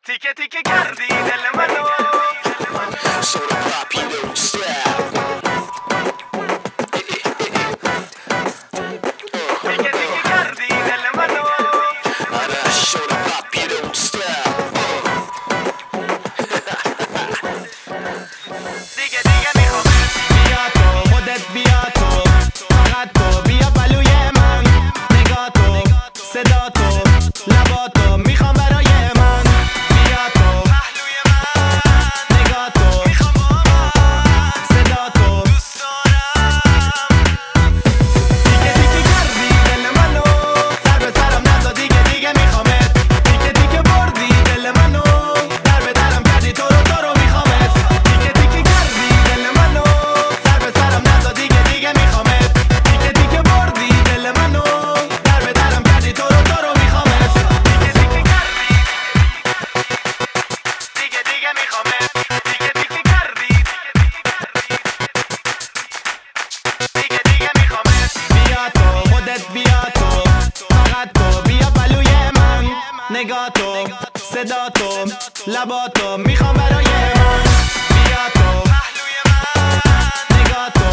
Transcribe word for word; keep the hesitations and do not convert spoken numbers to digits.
تیکه تیکه کردی دل منو Soda pop, you don't stop. تیکه تیکه کردی دل منو آره soda pop, you don't stop. دیگه دیگه میخوامت بیا تو خودت بیا تو فقط تو بیا پلوی من نگاه تو صدا تو لبا تو میخوام برای من بیا تو پهلوی من نگاه تو میخوام با من صدا تو دوست دارم دیگه دیگه کردی دل منو سر به سرم نزا دیگه دیگه میخوامت دیگه دیگه بردی دل منو در به درم کردی تو رو تو رو میخوامت دیگه دیگه کردی دل منو سر به سرم نزا دیگه دیگه میخوامت دیگه دیگه بردی دل منو در به درم کردی تو رو تو رو میخوامت دیگه دیگه کردی دیگه دیگه میخوامت دیگه دیگه کردی دیگه دیگه میخوامت بیا تو خودت بیا تو فقط تو بیا پلوی من نگاه تو صدا تو لبا تو میخوام برای من بیا تو پهلوی من نگاه تو